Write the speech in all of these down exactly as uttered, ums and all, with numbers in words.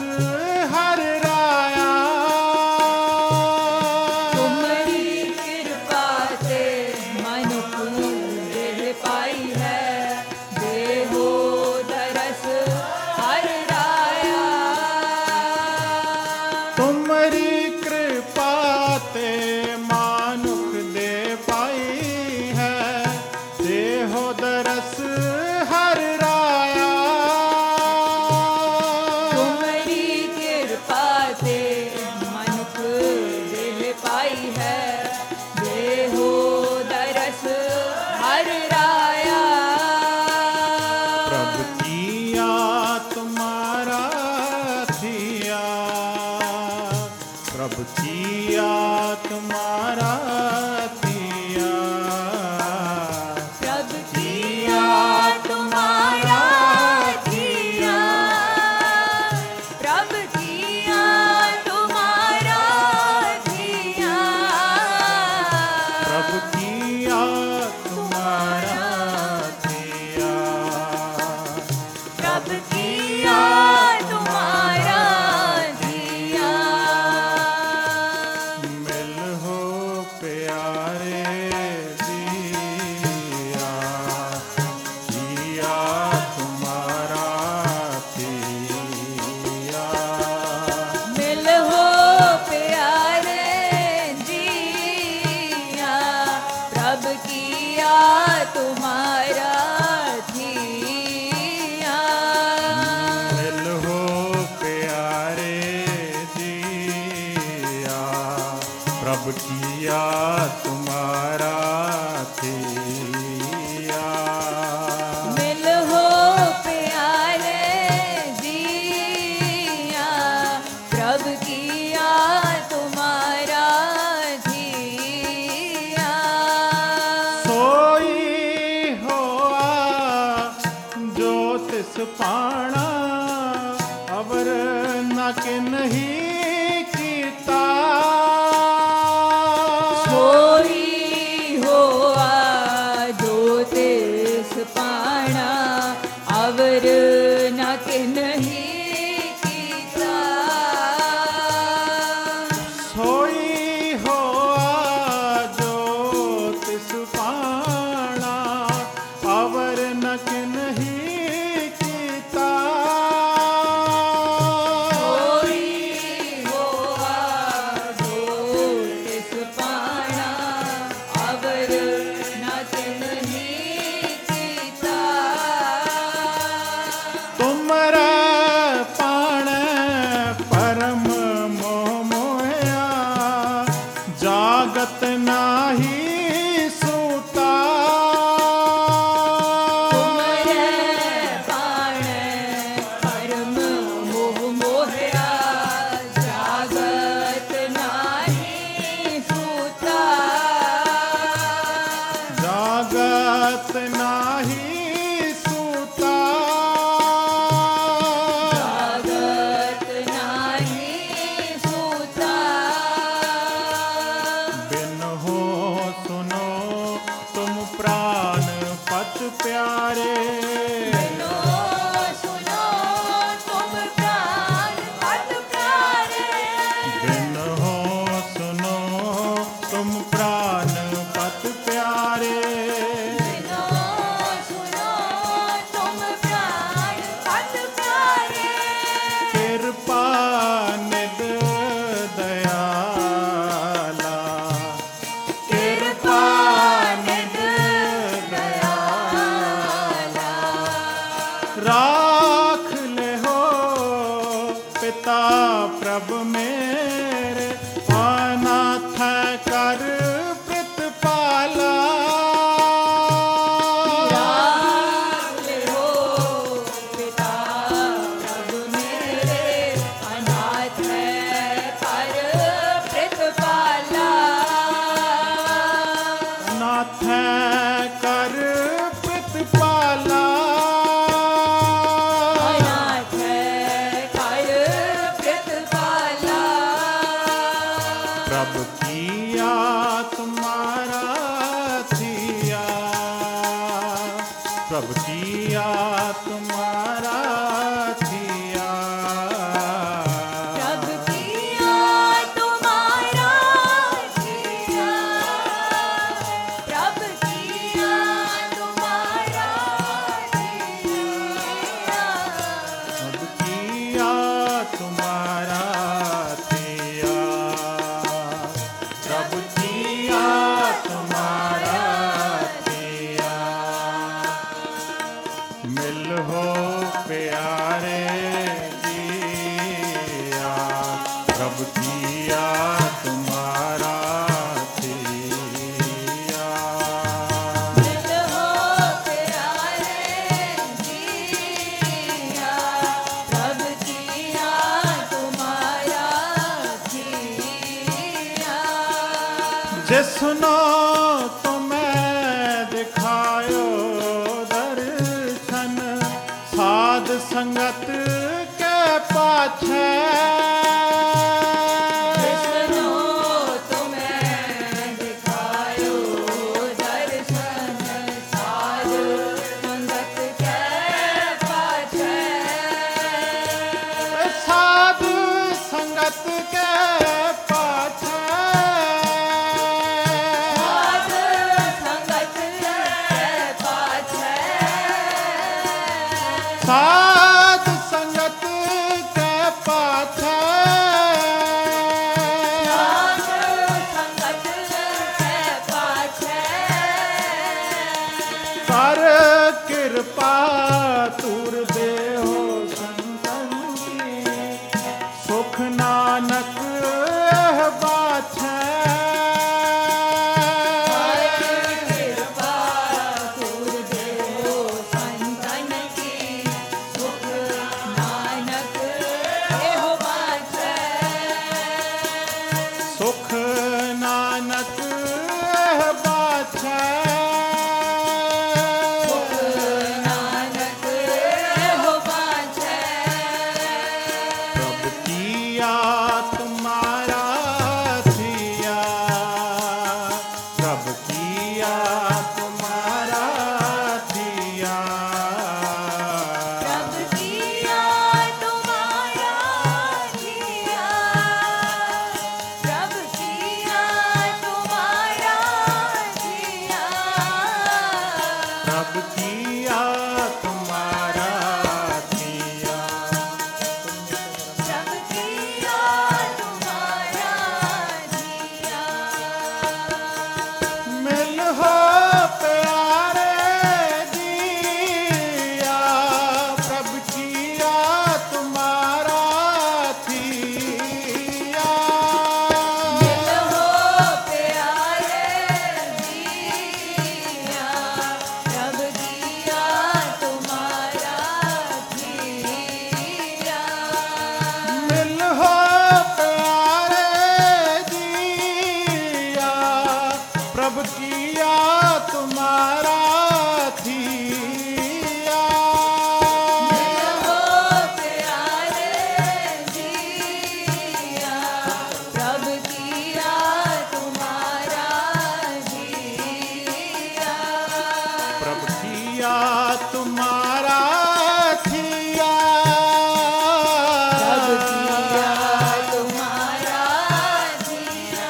हर राया। तुम्हारी कृपा से मनुख देह पाई है, देहो दरस हर राया। तुम्हारी कृपा ते मानुख दे पाई है, देहो दरस हर राया। तुम्हारी कृपा से मनुख देह पाई है, देहो दरस हर राया। प्रभु किया तुम्हारा थिया, प्रभु किया तुम्हारा थिया। प्रभु किया तुम्हारा दिया, प्रभु किया तुम्हारा दिया। प्रभु किया तुम्हारा थिया। प्रभु किया तुम्हारा दिया। मिल हो प्यारे दिया, दिया तुम्हारा थिया। मिल हो प्यारे जिया, प्रभु किया तुम्हारा दिया। मिल हो प्यारे दिया, प्रभु किया तुम्हारा थिया। मिल हो प्यारे जिया, प्रभु किया तुम्हारा दिया। सोई होआ जो तिस पाणा, अवर न किन्ही कीता। सोई होआ जो तिस पाणा, अवर न किन्ही कीता। सोई होआ जो तिस पाणा, अवर न किन्ही कीता। सोई होआ जो तिस पाणा, अवर न किन्ही कीता। तुमरा पाण परम मोह मोया, जागत नाही सूता। तुमरे पाण परम मोह मोहया, जागत नाही सूता। जागत नाही सूता। जागत नाही सूता। बिन हो सुनो तुम प्राण पत प्यारे। सुनो सुनो तुम प्राण पत प्यारे। बिन हो सुनो तुम प्राण पत प्यारे। सुनो सुनो तुम प्राण पत प्यारे। कृपा निध दयाला, कृपा निध दयाला। राख ले हो पिता प्रभ मेरे, अनाथ कर प्रतिपाला। राख ले हो पिता प्रभु मेरे, अनाथ कर प्रतिपाला। अनाथ कर प्रतिपाला। अनाथ कर प्रतिपाला। जिसनो तुम्हें दिखायो दर्शन साध संगत के पाछे साध संगत के पाछे कर कृपा तूर देहो संतन की सुख नानक बाछे सुख नानक बाछे प्रभु किया तुम्हारा थिया प्रभु किया तुम्हारा थिया प्रभु किया तुम्हारा किया प्रभु किया तुम्हारा किया प्रभु किया तुम्हारा थिया प्रभु किया तुम्हारा किया मिल हो प्यारे दिया प्रभु किया तुम्हारा थिया हो प्यारे दिया प्रभु किया तुम्हारा किया मिल हो प्यारे दिया प्रभु किया तुम्हारा थिया हो प्यारे दिया प्रभु किया तुम्हारा किया प्रभु किया तुम्हारा थिया प्रभु किया तुम्हारा किया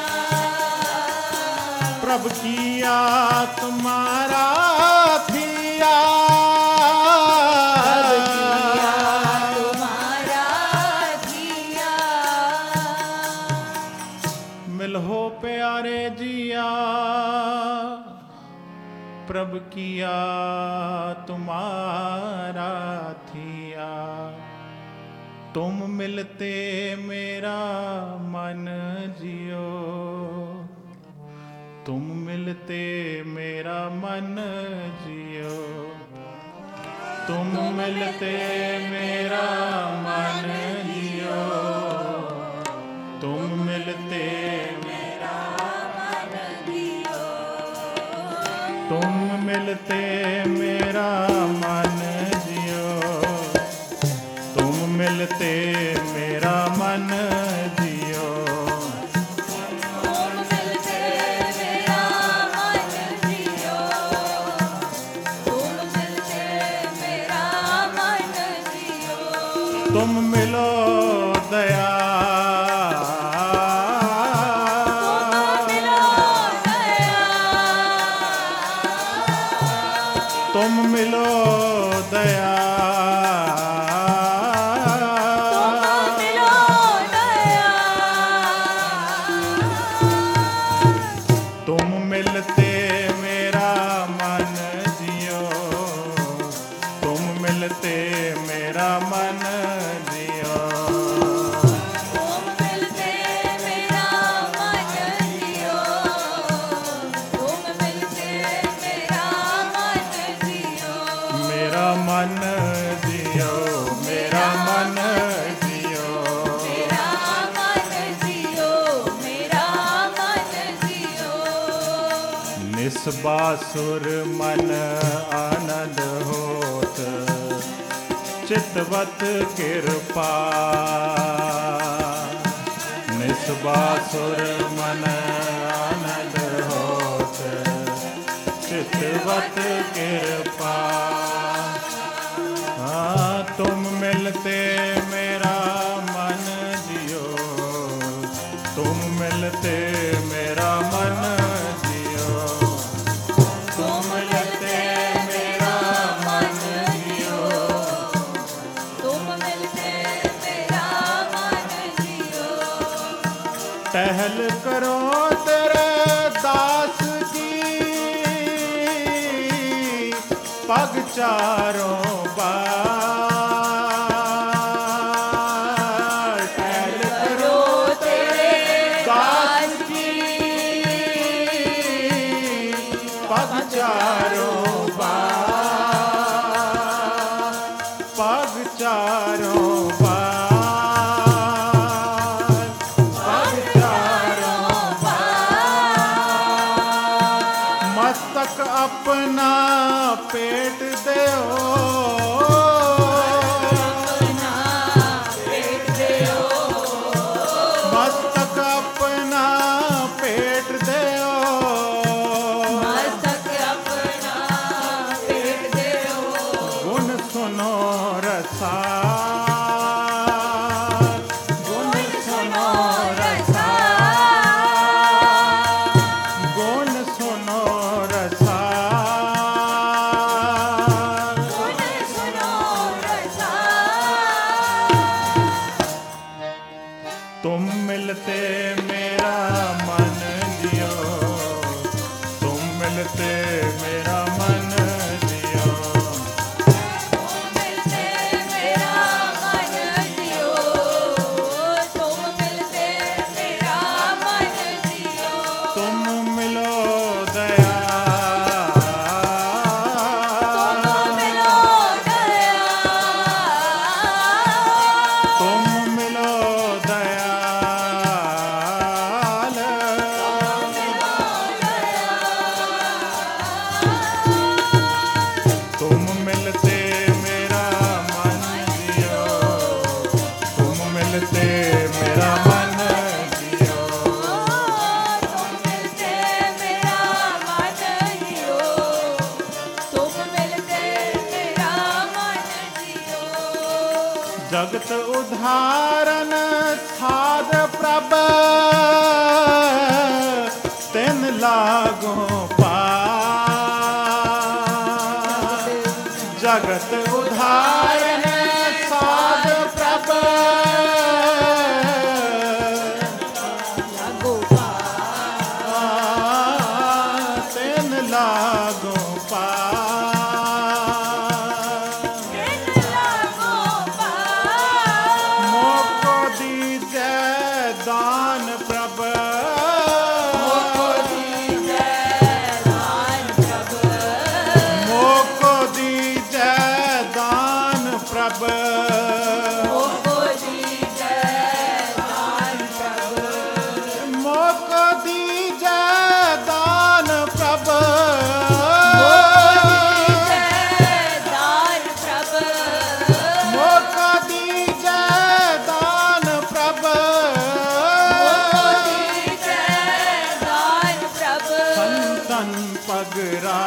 प्रभु किया तुम्हारा थिया तुम्हारा किया मिलहो प्यारे जिया प्रभु किया तुम्हारा थिया तुम मिलते मेरा मन जियो तुम मिलते मेरा मन जियो तुम मिलते मेरा मन जियो तुम मिलते मेरा मन दियो तुम मिलते मेरा मन जियो तुम मिलते मेरा मन जियो तुम मिलते मेरा मन जियो तुम मिलते मेरा मन जियो तुम मिलो दया तुम मिलो दया तुम मिलो दया निस बासुर मन आनंद होत, चितवत कृपा। निस बासुर मन आनंद होत, चितवत कृपा। हाँ तुम मिलते मेरा मन जियो, तुम मिलते मेरा मन जियो, तुम मिलते मेरा मन जियो, तुम मिलते मेरा मन जियो। टहल करो तेरे दास की, पग चारों बार। टहल करो तेरे दास की, पग चारों बार, पग चारों बार, पग चारों बार। मस्तक अपना पेट देओ, अपना पेट देओ, मस्तक अपना पेट देओ, मस्तक अपना पेट देओ। गुण सुनो रसार, गुण सुनो रसार, गुण सुनो रसार। गुण सुनो रसार। तुम मिलते मेरा मन जियो, तुम मिलते मेरा मन जियो, तुम मिलते मेरा मन जियो, तुम मिलते मेरा मन जियो। तुम मिलो दया, तुम मिलो दया, तुम मिलो दयाल, तुम मिलते मेरा मन जियो, तुम मिलते मेरा मन जियो। तुम मिलते मेरा मन जियो, तुम मिलते मेरा मन जियो। जगत उद्धारन साध प्रभ, तिन लागो पार। जगत उद्धारन साध प्रभ, लागो पार, तिन लागो पार। दिन लागो पार। मोको दीजै दान प्रभ, मोको दीजै दान प्रभ, मोको दीजै दान प्रभ, मोको दीजै दान प्रभ, मोको दीजै दान प्रभ, मोको दीजै दान प्रभ, मोको दीजै दान प्रभ। मोको दीजै दान प्रभ। संतन पगरा,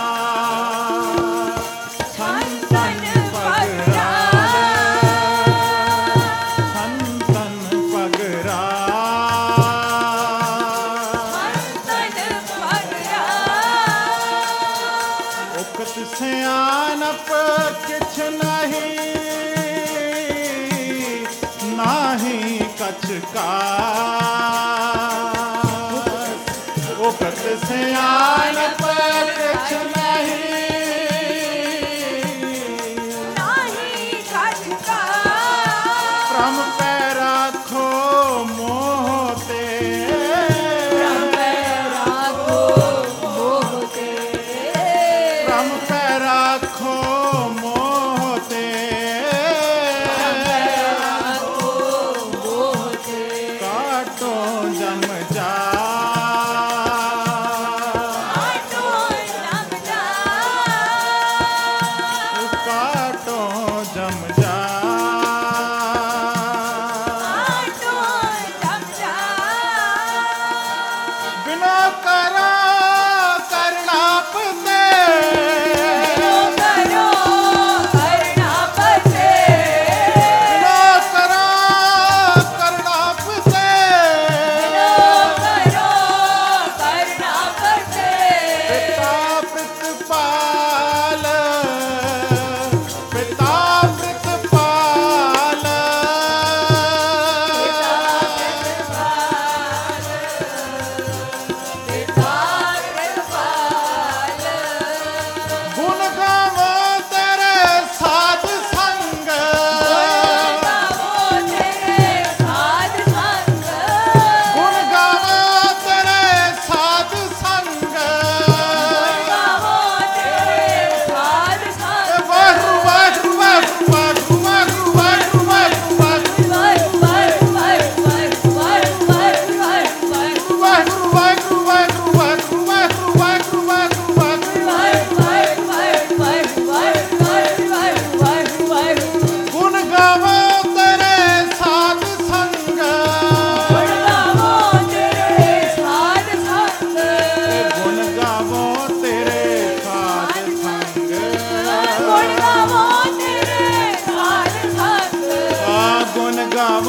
संतन पगरा, संतन पगरा, संतन पगरा। उकत सियानप किछ नहीं, नाही कछ का। उकत सियानप किछ नहीं, नाही कछ का। प्रम पै राखो मोह ते, प्रम पै राखो मोह ते, प्रम पै राखो मोह ते। प्रम पै राखो मोह ते। काटो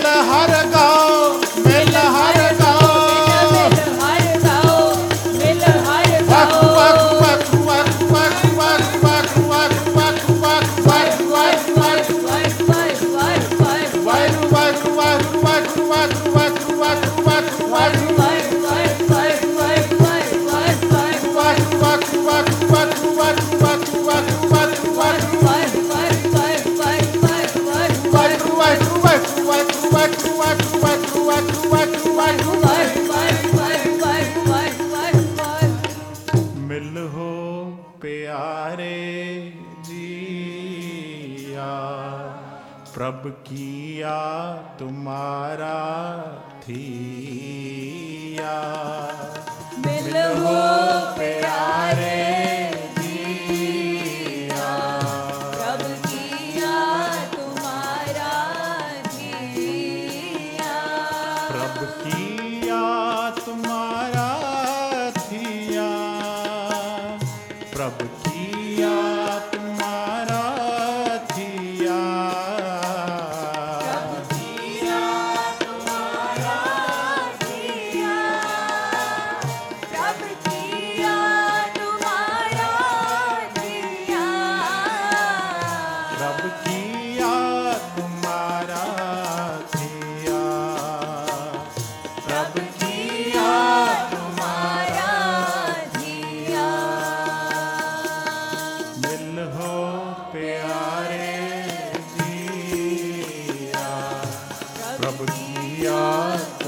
मिल हर गाओ मिल हर गाओ मिल हर गाओ मिल हर वक गाओ वक वक वक वक वक वक वक वक वक वक वक वर्ष वर्ष वर्ष वर्ष वक वक वक वक वक वक वक वक वक वर्ष वर्ष वर्ष वर्ष वर्ष वर्ष वर्ष वक वक वक वक वक वक वक वक वक वर्ष वर्ष वर्ष वर्ष वर्ष वर्ष वक वक वक वक वक वक वक वक वक वक वर्ष वर्ष वर्ष वर्ष वर्ष वर्ष वर्ष मिल हो प्यारे जिया प्रभ किया तुम्हारा थिया मिल हो प्यारे जिया प्रभ किया तुम्हारा जिया प्रभ किया तुम्हारा थिया प्रभ किया तुम्हारा थिया प्रभ किया तुम्हारा जिया प्रभ किया तुम्हारा जिया प्रभ किया तुम्हारा थिया प्रभ किया तुम्हारा जिया मिल हो प्यारे जिया प्रभ किया